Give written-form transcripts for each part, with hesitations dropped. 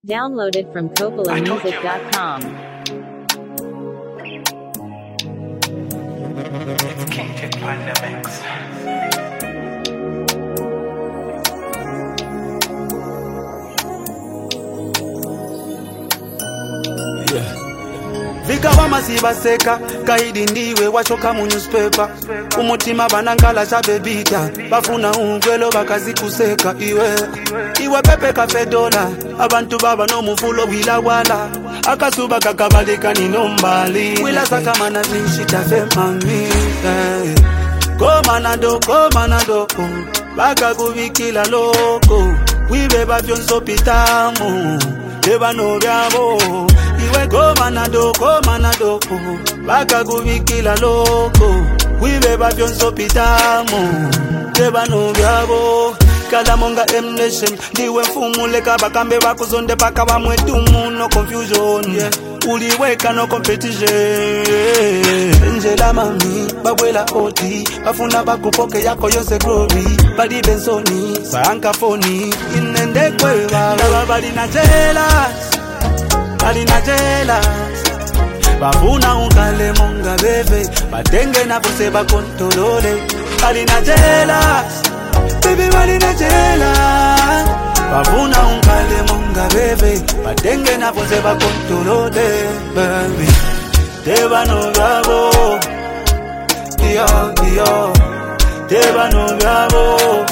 Downloaded from CoppolaMusic.com. It's King Tech Pandemics. Vika wa masiba seka, kaidi ndiwe washoka mu newspaper. Umutima banangala chabebita, bafuna ungwelo bakazi kuseka iwe pepe kafe dola, abantu baba no mufulo wila wala. Akasuba kakabalika ni nombali, wila saka mana nishita fe mami. Komanado, baka kubikila loko, wibe bafyonso pitamu, deba no byabo. Iwe komanado, baka kubikila loko, wibe bafyonso pitamu, deba no byabo. Kada monga M-Nation, diwe mfumule kabakambe bakuzonde paka bamwetumu, no confusion, yeah. Uliweka no competition. Njela mami, babwela oti, bafuna bakupoke yako yose glory. Badi benzoni, saanka foni, inende kwewa. Laba badi na jealous, bafuna unkale monga bebe, batenge na puse bakontolole. Badi na jealous, baby badi na jealous, bafuna unkale monga bebe, batenge na puse bakontolole. Baby, deba no gabo, yo, deba no gabo,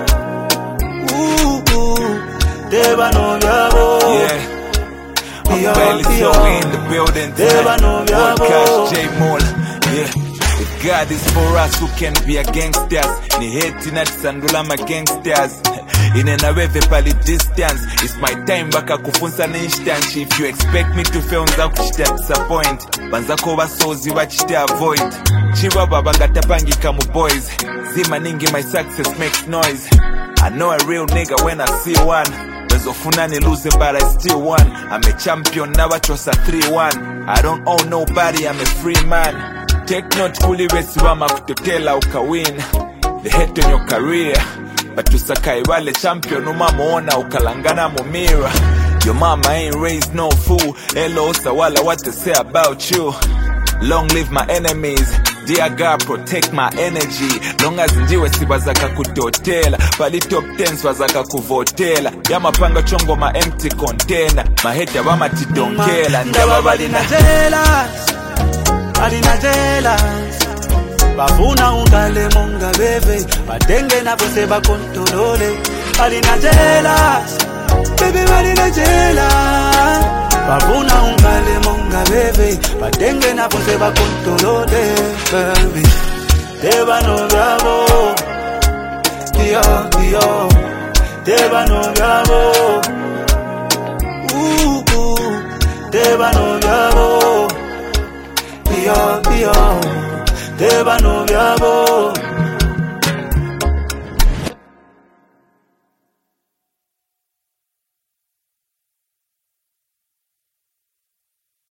deba no gabo, yeah. I'm barely so in the building tonight. Podcast J Mall, yeah. If God is for us, who can be against us? Ni hate na tisandula ma gangsters. Inena wewe pali distance. It's my time baka kufunza na instance. If you expect me to fail, nza kuchita disappoint. Banzako basozi wachita avoid. Chiwa babanga tapangi kamu boys. Zima ningi my success makes noise. I know a real nigga when I see one. Funani losing but I still won. I'm a champion now, I trust a 3-1. I don't owe nobody, I'm a free man. Take note kuli wesi wama kutotela uka win. The hate on your career, but you sakai wale champion umamuona ukalangana mumira. Your mama ain't raised no fool. Hello sawala what to say about you. Long live my enemies. Dear God, protect my energy. Long as ndiwe sibazaka kutotela, pali top 10 swazaka kuvotela. Yama panga chongo ma empty container. Maheta wama tidonkela. Ndawa bali na jealous, bafuna unkale monga bebe, batenge na puse bakontolole. Bali na jealous, baby bali na jealous, bafuna unkale monga bebe, batenge na puse bakontolole. Baby, deba no gabo, yo, deba no gabo, deba no gabo, yo, deba no gabo.